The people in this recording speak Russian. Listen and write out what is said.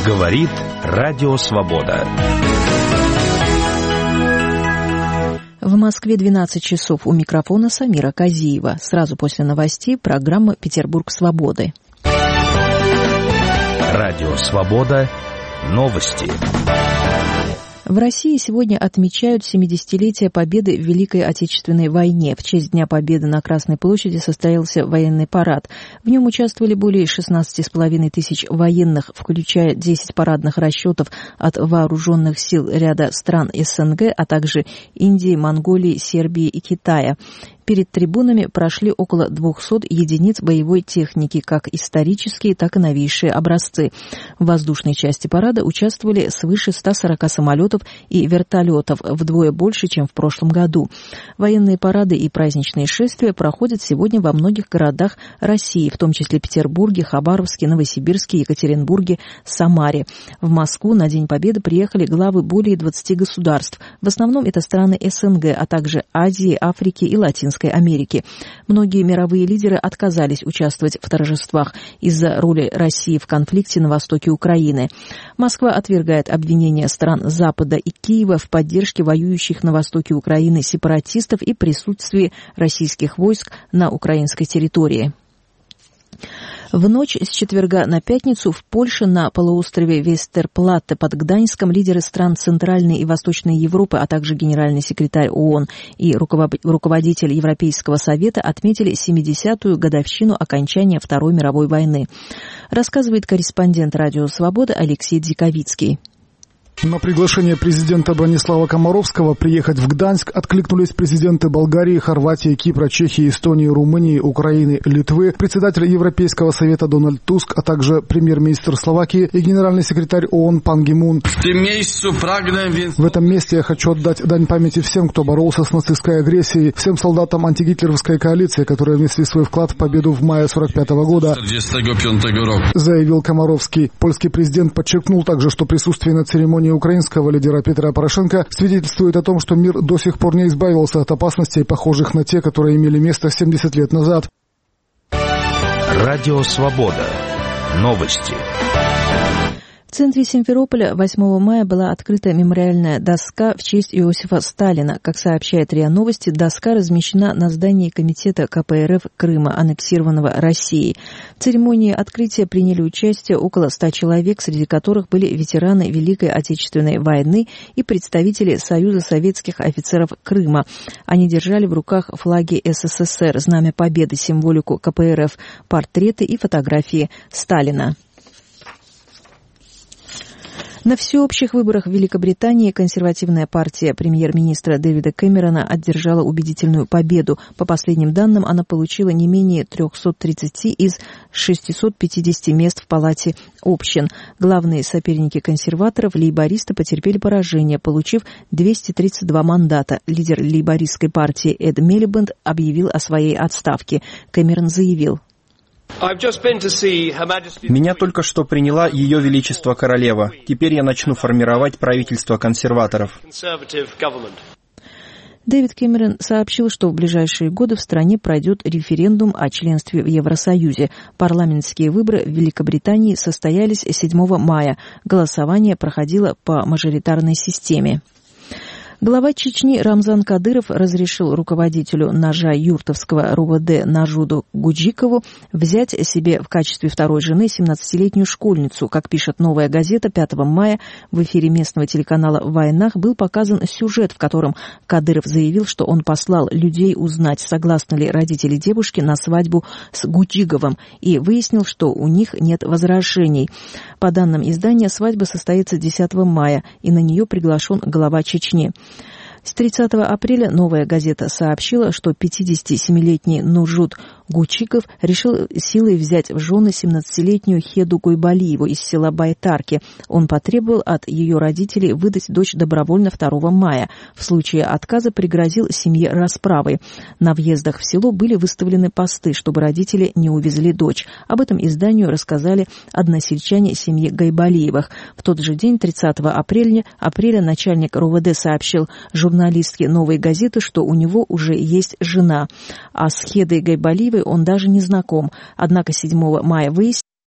Говорит Радио Свобода. В Москве 12 часов. У микрофона Самира Казиева. Сразу после новостей программа «Петербург свободы». Радио Свобода. Новости. В России сегодня отмечают 70-летие Победы в Великой Отечественной войне. В честь Дня Победы на Красной площади состоялся военный парад. В нем участвовали более 16,5 тысяч военных, включая 10 парадных расчетов от вооруженных сил ряда стран СНГ, а также Индии, Монголии, Сербии и Китая. Перед трибунами прошли около 200 единиц боевой техники, как исторические, так и новейшие образцы. В воздушной части парада участвовали свыше 140 самолетов и вертолетов, вдвое больше, чем в прошлом году. Военные парады и праздничные шествия проходят сегодня во многих городах России, в том числе Петербурге, Хабаровске, Новосибирске, Екатеринбурге, Самаре. В Москву на День Победы приехали главы более 20 государств. В основном это страны СНГ, а также Азии, Африки и Латинской Америки. Многие мировые лидеры отказались участвовать в торжествах из-за роли России в конфликте на востоке Украины. Москва отвергает обвинения стран Запада и Киева в поддержке воюющих на востоке Украины сепаратистов и присутствии российских войск на украинской территории. В ночь с четверга на пятницу в Польше на полуострове Вестерплатте под Гданьском лидеры стран Центральной и Восточной Европы, а также генеральный секретарь ООН и руководитель Европейского совета отметили 70-ю годовщину окончания Второй мировой войны. Рассказывает корреспондент Радио Свобода Алексей Дзиковицкий. На приглашение президента Бронислава Комаровского приехать в Гданьск откликнулись президенты Болгарии, Хорватии, Кипра, Чехии, Эстонии, Румынии, Украины, Литвы, председатель Европейского совета Дональд Туск, а также премьер-министр Словакии и генеральный секретарь ООН Пан Ги Мун. В этом месте я хочу отдать дань памяти всем, кто боролся с нацистской агрессией, всем солдатам антигитлеровской коалиции, которые внесли свой вклад в победу в мае 1945 года, заявил Комаровский. Польский президент подчеркнул также, что присутствие на церемонии украинского лидера Петра Порошенко свидетельствует о том, что мир до сих пор не избавился от опасностей, похожих на те, которые имели место 70 лет назад. Радио Свобода. Новости. В центре Симферополя 8 мая была открыта мемориальная доска в честь Иосифа Сталина. Как сообщает РИА Новости, доска размещена на здании Комитета КПРФ Крыма, аннексированного Россией. В церемонии открытия приняли участие около 100 человек, среди которых были ветераны Великой Отечественной войны и представители Союза советских офицеров Крыма. Они держали в руках флаги СССР, Знамя Победы, символику КПРФ, портреты и фотографии Сталина. На всеобщих выборах в Великобритании консервативная партия премьер-министра Дэвида Кэмерона одержала убедительную победу. По последним данным, она получила не менее 330 из 650 мест в Палате общин. Главные соперники консерваторов, лейбористы, потерпели поражение, получив 232 мандата. Лидер лейбористской партии Эд Милибанд объявил о своей отставке. Кэмерон заявил: «Меня только что приняла Ее Величество Королева. Теперь я начну формировать правительство консерваторов». Дэвид Кэмерон сообщил, что в ближайшие годы в стране пройдет референдум о членстве в Евросоюзе. Парламентские выборы в Великобритании состоялись 7 мая. Голосование проходило по мажоритарной системе. Глава Чечни Рамзан Кадыров разрешил руководителю Ножа-Юртовского РУВД Нажуду Гуджикову взять себе в качестве второй жены 17-летнюю школьницу. Как пишет «Новая газета», 5 мая в эфире местного телеканала «Войнах» был показан сюжет, в котором Кадыров заявил, что он послал людей узнать, согласны ли родители девушки на свадьбу с Гуджиговым, и выяснил, что у них нет возражений. По данным издания, свадьба состоится 10 мая, и на нее приглашен глава Чечни. С 30 апреля «Новая газета» сообщила, что 57-летний Нуржут Гучиков решил силой взять в жены 17-летнюю Хеду Гойбалиеву из села Байтарки. Он потребовал от ее родителей выдать дочь добровольно 2 мая. В случае отказа пригрозил семье расправой. На въездах в село были выставлены посты, чтобы родители не увезли дочь. Об этом изданию рассказали односельчане семьи Гайбалиевых. В тот же день, 30 апреля, начальник РУВД сообщил журналистке «Новой газеты», что у него уже есть жена, а с Хедой Гайбалиевой он даже не знаком. Однако 7 мая выяснил,